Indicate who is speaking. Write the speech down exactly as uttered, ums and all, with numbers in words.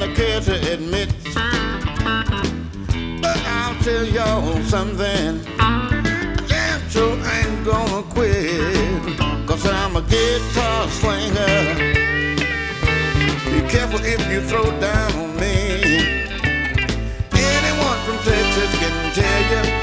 Speaker 1: really care to admit. But I'll tell y'all something, damn sure ain't gonna quit, cause I'm a guitar slinger. Be careful if you throw down on me. Anyone from Texas can tell you